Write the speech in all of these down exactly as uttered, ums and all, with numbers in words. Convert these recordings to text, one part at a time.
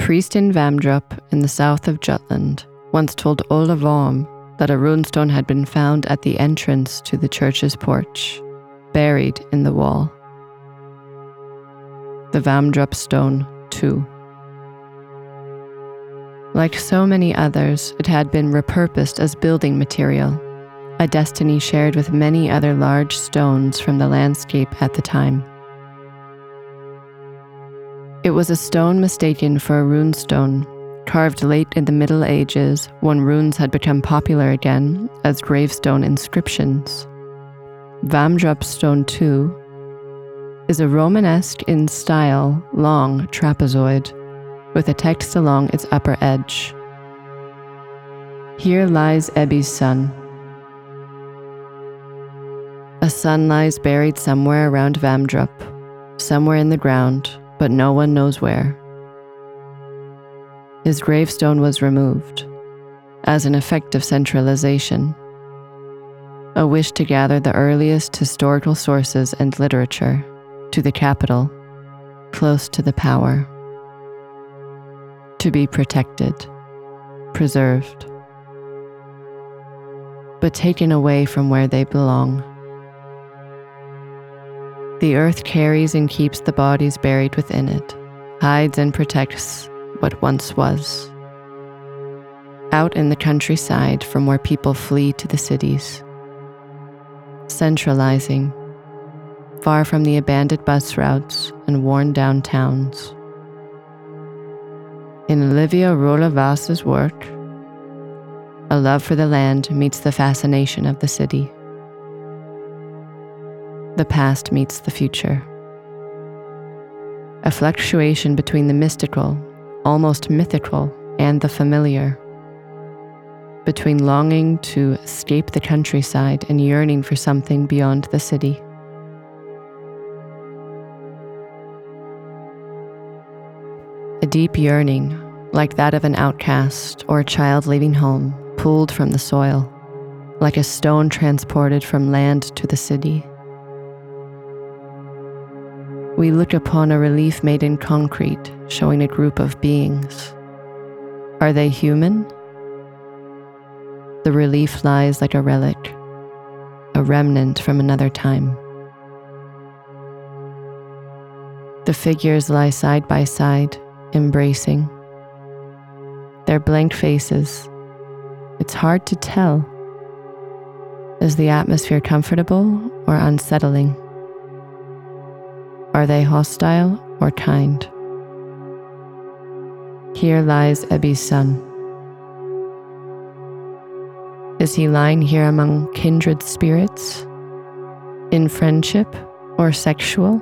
priest in Vamdrup in the south of Jutland once told Olaf Orm that a runestone had been found at the entrance to the church's porch, buried in the wall. The Vamdrup Stone, too. Like so many others, it had been repurposed as building material, a destiny shared with many other large stones from the landscape at the time. It was a stone mistaken for a runestone, carved late in the Middle Ages when runes had become popular again as gravestone inscriptions. Vamdrup Stone two is a Romanesque in style, long trapezoid, with a text along its upper edge. Here lies Ebbe's son. A son lies buried somewhere around Vamdrup, somewhere in the ground, but no one knows where. His gravestone was removed, as an effect of centralization, a wish to gather the earliest historical sources and literature to the capital, close to the power, to be protected, preserved, but taken away from where they belong. The earth carries and keeps the bodies buried within it, hides and protects what once was. Out in the countryside from where people flee to the cities. Centralizing, far from the abandoned bus routes and worn down towns. In Olivia Rola-Vass's work, a love for the land meets the fascination of the city. The past meets the future. A fluctuation between the mystical, almost mythical, and the familiar. Between longing to escape the countryside and yearning for something beyond the city. A deep yearning, like that of an outcast or a child leaving home, pulled from the soil, like a stone transported from land to the city. We look upon a relief made in concrete, showing a group of beings. Are they human? The relief lies like a relic, a remnant from another time. The figures lie side by side, embracing. Their blank faces. It's hard to tell. Is the atmosphere comfortable or unsettling? Are they hostile or kind? Here lies Ebbe's son. Is he lying here among kindred spirits? In friendship or sexual?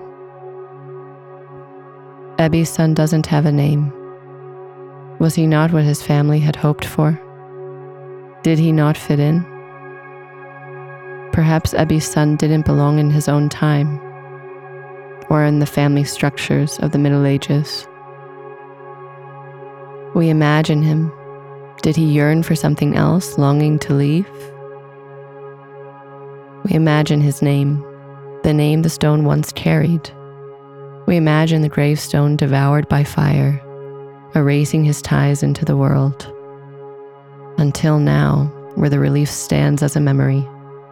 Ebbe's son doesn't have a name. Was he not what his family had hoped for? Did he not fit in? Perhaps Ebbe's son didn't belong in his own time, or in the family structures of the Middle Ages. We imagine him. Did he yearn for something else, longing to leave? We imagine his name, the name the stone once carried. We imagine the gravestone devoured by fire, erasing his ties into the world. Until now, where the relief stands as a memory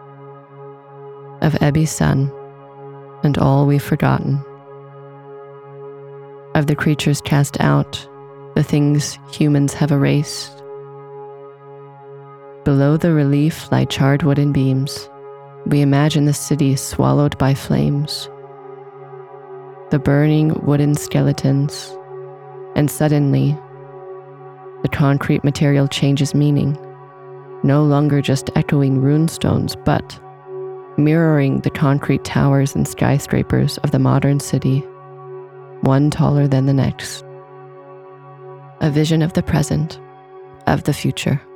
of Ebbe's son and all we've forgotten, of the creatures cast out, the things humans have erased. Below the relief lie charred wooden beams. We imagine the city swallowed by flames, the burning wooden skeletons, and suddenly, the concrete material changes meaning, no longer just echoing runestones, but mirroring the concrete towers and skyscrapers of the modern city, one taller than the next. A vision of the present, of the future.